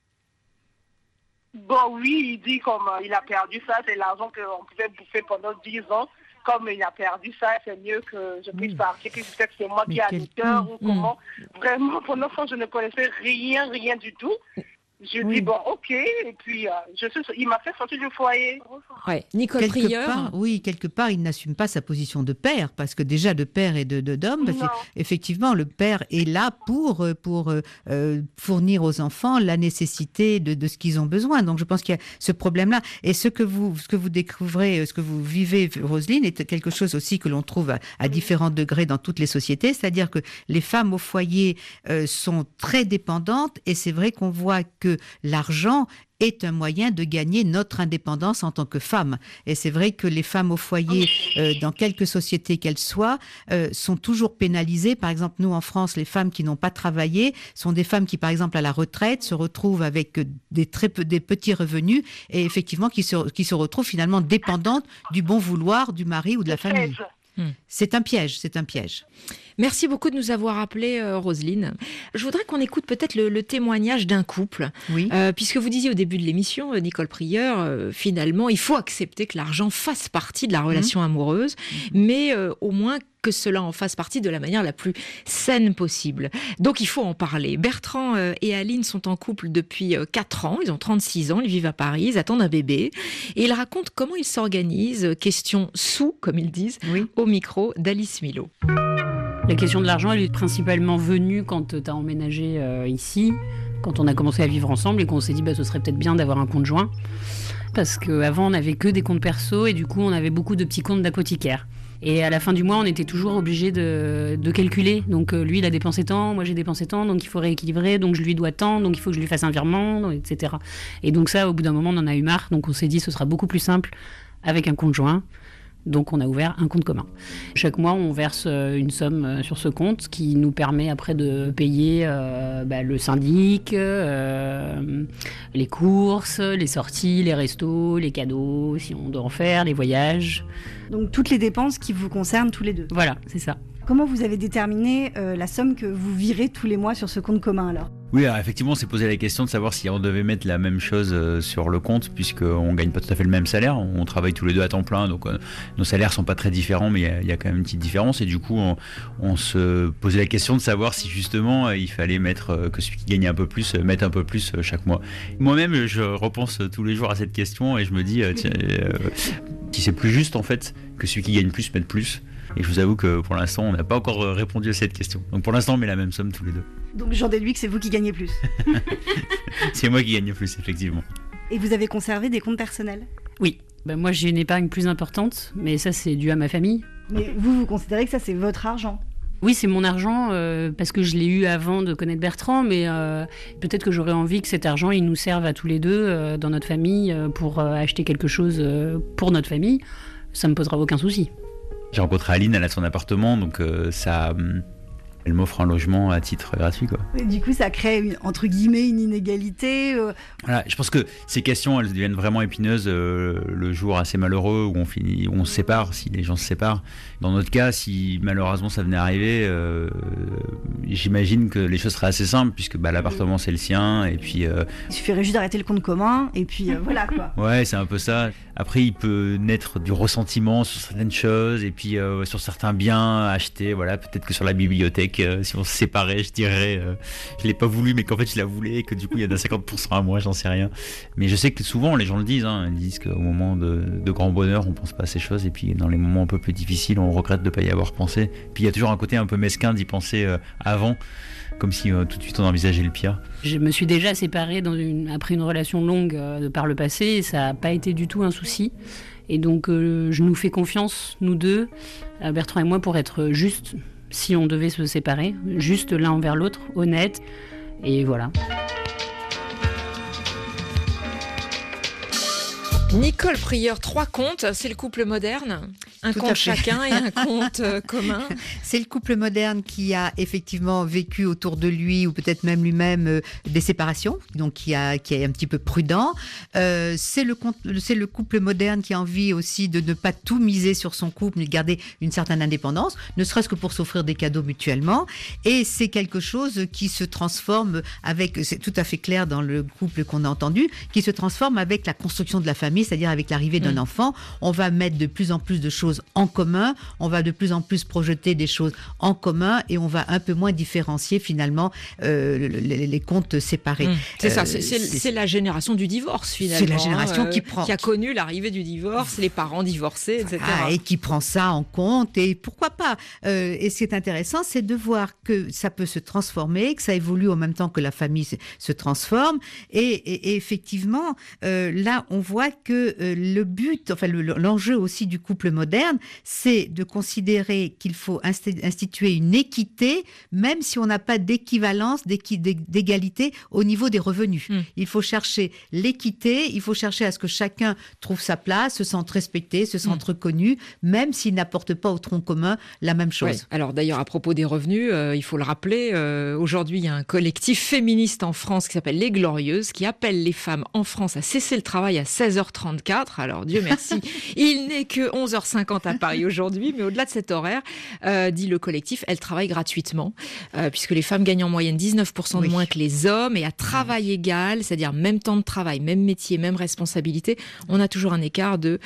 Bon, oui, il dit comme il a perdu ça, c'est l'argent qu'on pouvait bouffer pendant 10 ans. Comme il a perdu ça, c'est mieux que je puisse partir, que peut-être c'est moi qui ai le cœur ou comment. Vraiment, pour l'enfant, je ne connaissais rien du tout. Je dis bon, ok, et puis il m'a fait sortir du foyer. Ouais. Nicole Prieur. Quelque part, il n'assume pas sa position de père, parce que déjà de père et d'homme, parce qu'effectivement, le père est là pour fournir aux enfants la nécessité de ce qu'ils ont besoin. Donc, je pense qu'il y a ce problème-là. Et ce que vous découvrez, ce que vous vivez, Roselyne, est quelque chose aussi que l'on trouve à différents degrés dans toutes les sociétés, c'est-à-dire que les femmes au foyer sont très dépendantes, et c'est vrai qu'on voit que l'argent est un moyen de gagner notre indépendance en tant que femme. Et c'est vrai que les femmes au foyer, dans quelque société qu'elles soient, sont toujours pénalisées. Par exemple, nous, en France, les femmes qui n'ont pas travaillé sont des femmes qui, par exemple, à la retraite, se retrouvent avec des petits revenus et effectivement qui se retrouvent finalement dépendantes du bon vouloir du mari ou de la famille. C'est un piège. Merci beaucoup de nous avoir appelé, Roselyne. Je voudrais qu'on écoute peut-être le témoignage d'un couple. Oui. Puisque vous disiez au début de l'émission, Nicole Prieur, finalement, il faut accepter que l'argent fasse partie de la relation amoureuse, mais au moins que cela en fasse partie de la manière la plus saine possible. Donc il faut en parler. Bertrand et Aline sont en couple depuis 4 ans, ils ont 36 ans, ils vivent à Paris, ils attendent un bébé, et ils racontent comment ils s'organisent, question sous, comme ils disent, au micro d'Alice Milo. La question de l'argent, elle est principalement venue quand tu as emménagé ici, quand on a commencé à vivre ensemble et qu'on s'est dit ce serait peut-être bien d'avoir un compte joint, parce qu'avant on n'avait que des comptes perso et du coup on avait beaucoup de petits comptes d'apothicaire. Et à la fin du mois, on était toujours obligé de calculer. Donc lui, il a dépensé tant, moi j'ai dépensé tant, donc il faut rééquilibrer, donc je lui dois tant, donc il faut que je lui fasse un virement, etc. Et donc ça, au bout d'un moment, on en a eu marre. Donc on s'est dit, ce sera beaucoup plus simple avec un compte joint. Donc on a ouvert un compte commun. Chaque mois, on verse une somme sur ce compte qui nous permet après de payer le syndic, les courses, les sorties, les restos, les cadeaux, si on doit en faire, les voyages. Donc toutes les dépenses qui vous concernent tous les deux. Voilà, c'est ça. Comment vous avez déterminé la somme que vous virez tous les mois sur ce compte commun alors ? Oui, alors effectivement, on s'est posé la question de savoir si on devait mettre la même chose sur le compte, puisqu'on ne gagne pas tout à fait le même salaire. On travaille tous les deux à temps plein, donc nos salaires ne sont pas très différents, mais il y a quand même une petite différence. Et du coup, on se posait la question de savoir si justement il fallait mettre que celui qui gagnait un peu plus, mettre un peu plus chaque mois. Moi-même, je repense tous les jours à cette question et je me dis si c'est plus juste en fait que celui qui gagne plus mette plus. Et je vous avoue que pour l'instant, on n'a pas encore répondu à cette question. Donc pour l'instant, on met la même somme tous les deux. Donc j'en déduis que c'est vous qui gagnez plus. C'est moi qui gagne plus, effectivement. Et vous avez conservé des comptes personnels ? Oui. Moi, j'ai une épargne plus importante, mais ça, c'est dû à ma famille. Mais vous considérez que ça, c'est votre argent ? Oui, c'est mon argent, parce que je l'ai eu avant de connaître Bertrand, mais peut-être que j'aurais envie que cet argent, il nous serve à tous les deux, dans notre famille, pour acheter quelque chose pour notre famille. Ça ne me posera aucun souci. J'ai rencontré Aline, elle a son appartement, donc elle m'offre un logement à titre gratuit, quoi. Et du coup, ça crée entre guillemets une inégalité. Voilà, je pense que ces questions, elles deviennent vraiment épineuses le jour assez malheureux où on se sépare, si les gens se séparent. Dans notre cas, si malheureusement ça venait à arriver, j'imagine que les choses seraient assez simples puisque l'appartement c'est le sien et puis. Il suffirait juste d'arrêter le compte commun et puis voilà quoi. Ouais, c'est un peu ça. Après, il peut naître du ressentiment sur certaines choses et puis sur certains biens achetés. Voilà, peut-être que sur la bibliothèque. que si on se séparait, je dirais, je l'ai pas voulu, mais qu'en fait je la voulais, et que du coup il y en a 50% à moi, j'en sais rien. Mais je sais que souvent les gens le disent, ils disent qu'au moment de grand bonheur, on pense pas à ces choses, et puis dans les moments un peu plus difficiles, on regrette de pas y avoir pensé. Puis il y a toujours un côté un peu mesquin d'y penser avant, comme si tout de suite on envisageait le pire. Je me suis déjà séparée après une relation longue par le passé, et ça n'a pas été du tout un souci. Et donc je nous fais confiance, nous deux, Bertrand et moi, pour être juste, si on devait se séparer, juste l'un envers l'autre, honnête, et voilà. Nicole Prieur, 3 comptes, c'est le couple moderne ? Un compte chacun et un compte commun. C'est le couple moderne qui a effectivement vécu autour de lui, ou peut-être même lui-même, des séparations, donc qui est un petit peu prudent. C'est le couple moderne qui a envie aussi de ne pas tout miser sur son couple, mais de garder une certaine indépendance, ne serait-ce que pour s'offrir des cadeaux mutuellement. Et c'est quelque chose qui se transforme c'est tout à fait clair dans le couple qu'on a entendu, qui se transforme avec la construction de la famille, c'est-à-dire avec l'arrivée d'un enfant. On va mettre de plus en plus de choses en commun, on va de plus en plus projeter des choses en commun, et on va un peu moins différencier finalement les comptes séparés. C'est ça, c'est la génération du divorce finalement. C'est la génération qui a connu l'arrivée du divorce, les parents divorcés, etc. Et qui prend ça en compte, et pourquoi pas. Et ce qui est intéressant, c'est de voir que ça peut se transformer, que ça évolue en même temps que la famille se transforme, et effectivement, là on voit que le but, enfin l'enjeu aussi du couple moderne, c'est de considérer qu'il faut instituer une équité, même si on n'a pas d'équivalence, d'égalité au niveau des revenus. Il faut chercher l'équité, il faut chercher à ce que chacun trouve sa place, se sente respecté, se sente reconnu, même s'il n'apporte pas au tronc commun la même chose. Ouais. Alors d'ailleurs, à propos des revenus, il faut le rappeler, aujourd'hui il y a un collectif féministe en France qui s'appelle Les Glorieuses, qui appelle les femmes en France à cesser le travail à 16h34. Alors Dieu merci, il n'est que 11h50 à Paris aujourd'hui, mais au-delà de cet horaire, dit le collectif, elles travaillent gratuitement, puisque les femmes gagnent en moyenne 19% de moins que les hommes, et à travail égal, c'est-à-dire même temps de travail, même métier, même responsabilité, on a toujours un écart de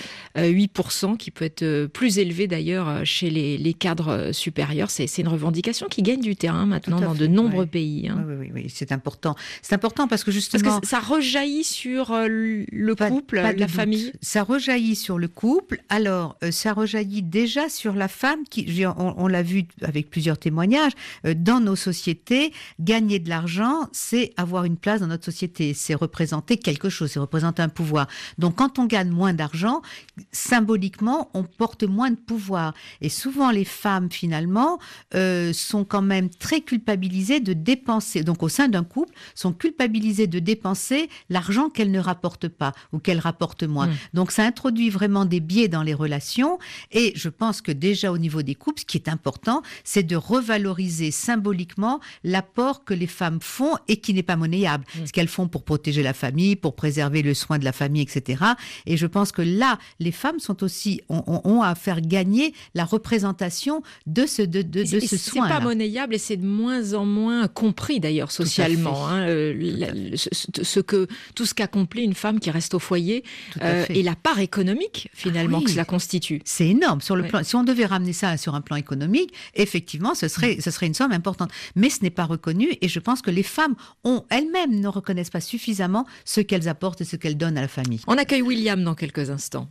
8%, qui peut être plus élevé d'ailleurs chez les cadres supérieurs. C'est une revendication qui gagne du terrain maintenant dans de nombreux pays. Oui, c'est important. C'est important parce que justement... Parce que ça rejaillit sur le couple, la famille. Ça rejaillit sur le couple. Alors, ça rejaillit déjà sur la femme on l'a vu avec plusieurs témoignages, dans nos sociétés, gagner de l'argent, c'est avoir une place dans notre société, c'est représenter quelque chose, c'est représenter un pouvoir. Donc quand on gagne moins d'argent, symboliquement, on porte moins de pouvoir. Et souvent les femmes, finalement, sont quand même très culpabilisées de dépenser, donc au sein d'un couple, sont culpabilisées de dépenser l'argent qu'elles ne rapportent pas, ou qu'elles rapportent moins. Donc ça introduit vraiment des biais dans les relations. Et je pense que déjà au niveau des couples, ce qui est important, c'est de revaloriser symboliquement l'apport que les femmes font et qui n'est pas monnayable. Ce qu'elles font pour protéger la famille, pour préserver le soin de la famille, etc. Et je pense que là, les femmes sont aussi, ont à faire gagner la représentation de ce soin. C'est pas monnayable, et c'est de moins en moins compris d'ailleurs socialement. Tout ce qu'accomplit une femme qui reste au foyer, et la part économique finalement que cela constitue. C'est énorme. Sur le plan, si on devait ramener ça sur un plan économique, effectivement, ce serait une somme importante. Mais ce n'est pas reconnu, et je pense que les femmes elles-mêmes ne reconnaissent pas suffisamment ce qu'elles apportent et ce qu'elles donnent à la famille. On accueille William dans quelques instants.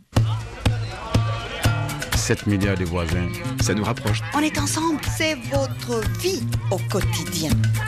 7 milliards de voisins, ça nous rapproche. On est ensemble, c'est votre vie au quotidien.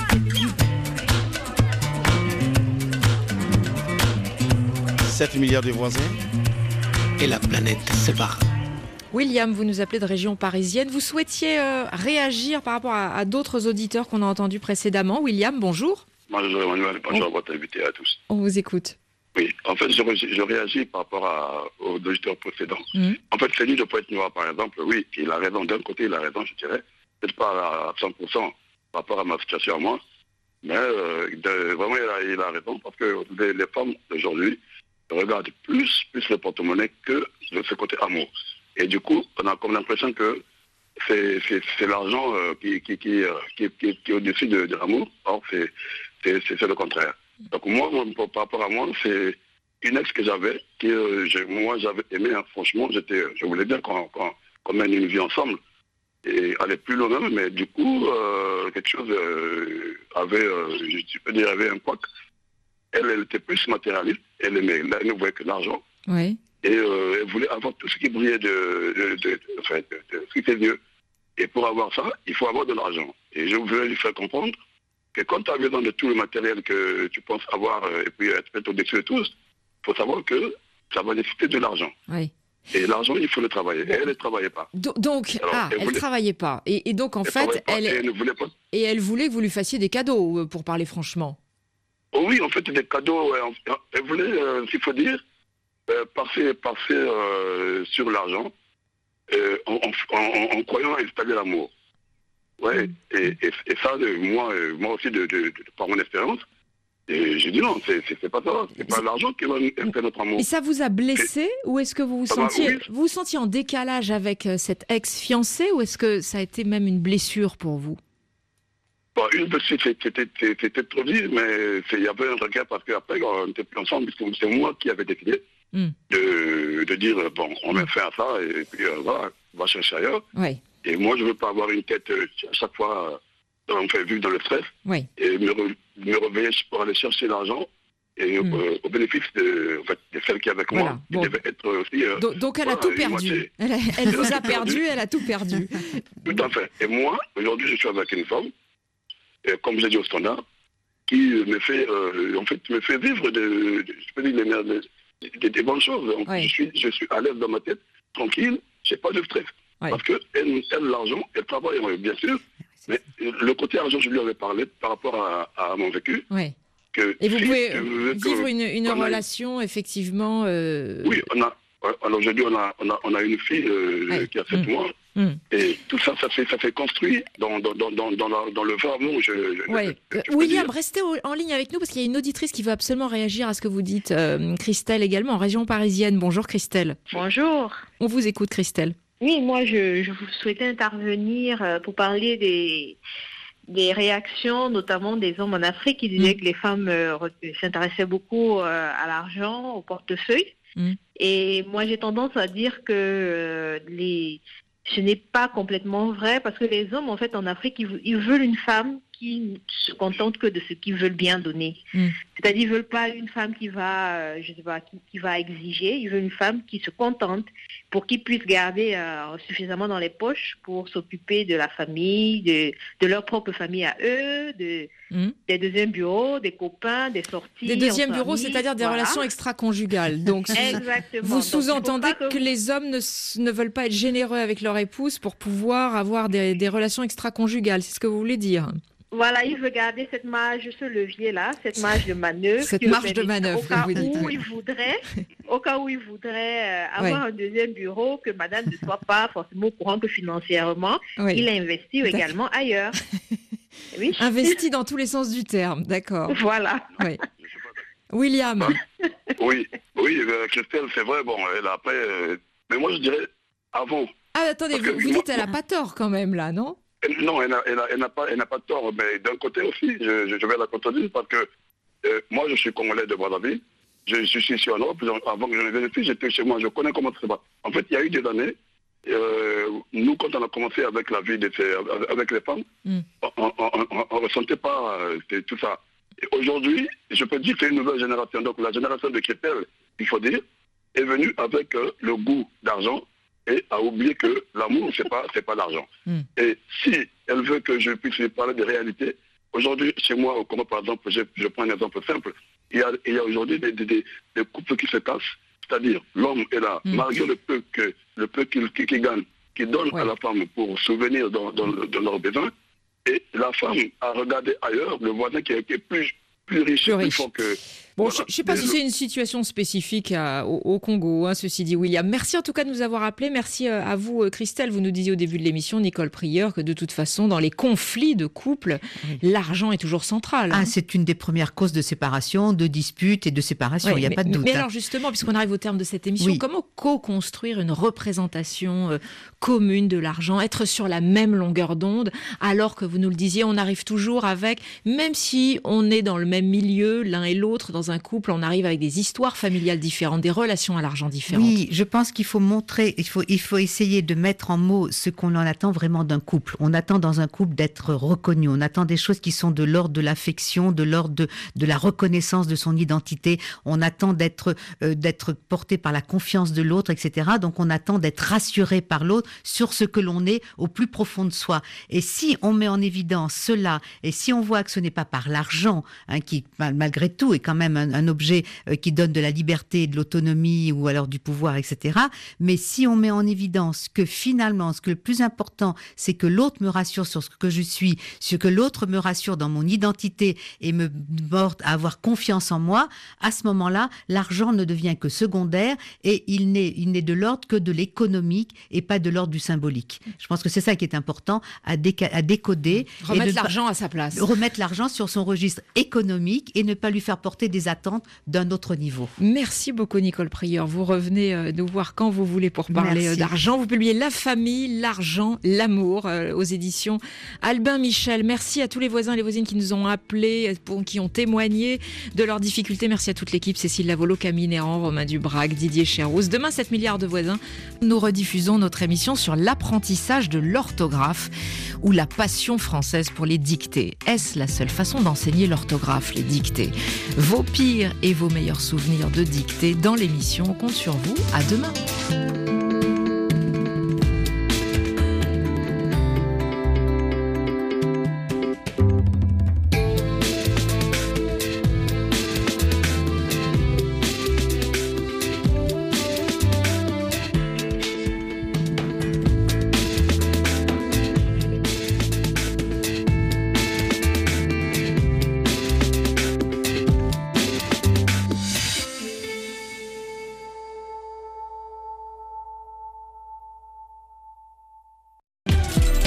« 7 milliards de voisins et la planète se barre. » William, vous nous appelez de région parisienne. Vous souhaitiez réagir par rapport à d'autres auditeurs qu'on a entendus précédemment. William, bonjour. Bonjour Emmanuel, bonjour à votre invité à tous. On vous écoute. Oui, en fait, je réagis par rapport aux auditeurs précédents. En fait, Félix de Pointe-Noire, par exemple, oui, il a raison. D'un côté, il a raison, je dirais. Peut-être pas à 100% par rapport à ma situation à moi. Mais vraiment, il a raison, parce que les femmes d'aujourd'hui regardent plus le porte-monnaie que de ce côté amour. Et du coup, on a comme l'impression que c'est l'argent qui est au-dessus de l'amour. Or, c'est le contraire. Donc moi, par rapport à moi, c'est une ex que j'avais, moi j'avais aimé, hein, franchement, je voulais bien qu'on mène une vie ensemble. et aller plus loin même, mais du coup, quelque chose avait un couac. Elle était plus matérialiste, elle ne voyait que l'argent. Oui. Et elle voulait avoir tout ce qui brillait de ce qui était mieux. Et pour avoir ça, il faut avoir de l'argent. Et je voulais lui faire comprendre que quand tu as besoin de tout le matériel que tu penses avoir et puis être au-dessus de tous, il faut savoir que ça va nécessiter de l'argent. Oui. Et l'argent, il faut le travailler. Et elle ne travaillait pas. Donc, elle ne travaillait pas. Et donc, en fait, elle ne voulait pas. Et elle voulait que vous lui fassiez des cadeaux, pour parler franchement. Oh oui, en fait, des cadeaux. Elle voulait, s'il faut dire, passer sur l'argent en croyant installer l'amour. Ouais. Et ça, moi aussi, par mon expérience, et j'ai dit non, c'est pas ça, c'est pas l'argent qui va faire notre amour. Et ça vous a blessé ou est-ce que vous vous sentiez en décalage avec cette ex-fiancée ou est-ce que ça a été même une blessure pour vous? Une blessure, c'était trop dit, mais il y avait un regret parce qu'après, on n'était plus ensemble, puisque c'est moi qui avais décidé de dire, bon, on met fin à ça et puis voilà, on va chercher ailleurs. Oui. Et moi, je ne veux pas avoir une tête à chaque fois, on fait vivre dans le stress, et me réveiller pour aller chercher l'argent et au bénéfice de celle qui est avec moi, qui devait être aussi... donc elle a tout perdu. Elle vous a perdu, elle a tout perdu. Tout à fait. Et moi, aujourd'hui, je suis avec une femme, comme j'ai dit au standard, qui me fait, me fait vivre des bonnes choses. Donc, je suis à l'aise dans ma tête, tranquille, je n'ai pas de stress. Parce qu'elle l'argent, elle travaille, bien sûr, mais le côté argent, je lui avais parlé par rapport à mon vécu. Et vous pouvez vivre une relation, effectivement... Oui, alors aujourd'hui, on a une fille qui a 7 mois. Et tout ça, ça fait construit dans le vrai amour. William, restez en ligne avec nous parce qu'il y a une auditrice qui veut absolument réagir à ce que vous dites. Christelle également, en région parisienne. Bonjour Christelle. Bonjour. On vous écoute Christelle. Oui, moi je vous souhaitais intervenir pour parler des réactions, notamment des hommes en Afrique qui disaient que les femmes s'intéressaient beaucoup à l'argent, au portefeuille. Et moi j'ai tendance à dire que ce n'est pas complètement vrai parce que les hommes en fait en Afrique ils veulent une femme qui se contente que de ce qu'ils veulent bien donner. C'est-à-dire ils veulent pas une femme qui va qui va exiger, ils veulent une femme qui se contente pour qu'ils puissent garder suffisamment dans les poches pour s'occuper de la famille, de leur propre famille à eux, des deuxièmes bureaux, des copains, des sorties. Des deuxièmes bureaux, c'est-à-dire des relations extra-conjugales. Donc, vous sous-entendez que les hommes ne veulent pas être généreux avec leur épouse pour pouvoir avoir des relations extra-conjugales. C'est ce que vous voulez dire? Voilà, il veut garder cette marge, ce levier-là, cette marge de manœuvre. Cette marge de manœuvre, au cas où il voudrait avoir un deuxième bureau, que madame ne soit pas forcément au courant que financièrement, il investit également ailleurs. Oui. Investi dans tous les sens du terme, d'accord. Voilà. Oui. William. Oui, Christelle, c'est vrai, bon, elle a après... mais moi, je dirais avant. Ah, attendez, vous dites qu'elle n'a pas tort quand même, là, non? Non, elle n'a pas tort, mais d'un côté aussi, je vais la contredire parce que moi, je suis congolais de Brazzaville, je suis ici en Europe, avant que je ne vienne ici, j'étais chez moi, je connais comment ça se passe. En fait, il y a eu des années, nous, quand on a commencé avec la vie avec les femmes, on ne ressentait pas tout ça. Et aujourd'hui, je peux dire que c'est une nouvelle génération, donc la génération de Christelle, il faut dire, est venue avec le goût d'argent, et à oublier que l'amour, c'est pas l'argent. Et si elle veut que je puisse lui parler de réalité, aujourd'hui, chez moi, au Congo, par exemple, je prends un exemple simple, il y a aujourd'hui des couples qui se cassent, c'est-à-dire l'homme est là, malgré le peu qu'il gagne, qu'il donne à la femme pour souvenir dans leurs besoins, et la femme a regardé ailleurs le voisin qui est plus riche. Plus fort que... Bon, voilà. Je ne sais pas si c'est une situation spécifique au Congo, ceci dit, William. Merci en tout cas de nous avoir appelés. Merci à vous, Christelle. Vous nous disiez au début de l'émission, Nicole Prieur, que de toute façon, dans les conflits de couple, l'argent est toujours central. C'est une des premières causes de séparation, de disputes et de séparation, il n'y a pas de doute. Mais alors justement, puisqu'on arrive au terme de cette émission, comment co-construire une représentation commune de l'argent, être sur la même longueur d'onde, alors que vous nous le disiez, on arrive toujours avec, même si on est dans le même milieu, l'un et l'autre, dans dans un couple, on arrive avec des histoires familiales différentes, des relations à l'argent différentes. Oui, je pense qu'il faut montrer, il faut essayer de mettre en mots ce qu'on en attend vraiment d'un couple. On attend dans un couple d'être reconnu, on attend des choses qui sont de l'ordre de l'affection, de l'ordre de la reconnaissance de son identité, on attend d'être porté par la confiance de l'autre, etc. Donc on attend d'être rassuré par l'autre sur ce que l'on est au plus profond de soi. Et si on met en évidence cela, et si on voit que ce n'est pas par l'argent, qui malgré tout est quand même un objet qui donne de la liberté, de l'autonomie ou alors du pouvoir, etc. Mais si on met en évidence que finalement, ce que le plus important, c'est que l'autre me rassure sur ce que je suis, ce que l'autre me rassure dans mon identité et me porte à avoir confiance en moi, à ce moment-là, l'argent ne devient que secondaire et il n'est de l'ordre que de l'économique et pas de l'ordre du symbolique. Je pense que c'est ça qui est important à décoder. Remettre l'argent à sa place. Remettre l'argent sur son registre économique et ne pas lui faire porter des attentes d'un autre niveau. Merci beaucoup Nicole Prieur. Vous revenez nous voir quand vous voulez pour parler d'argent. Vous publiez La famille, l'argent, l'amour aux éditions Albin Michel. Merci à tous les voisins et les voisines qui nous ont appelés, qui ont témoigné de leurs difficultés. Merci à toute l'équipe, Cécile Lavolo, Camille Néran, Romain Dubrac, Didier Cherouz. Demain, 7 milliards de voisins, nous rediffusons notre émission sur l'apprentissage de l'orthographe ou la passion française pour les dictées. Est-ce la seule façon d'enseigner l'orthographe, les dictées? Vos pires et vos meilleurs souvenirs de dictées dans l'émission. On compte sur vous. À demain.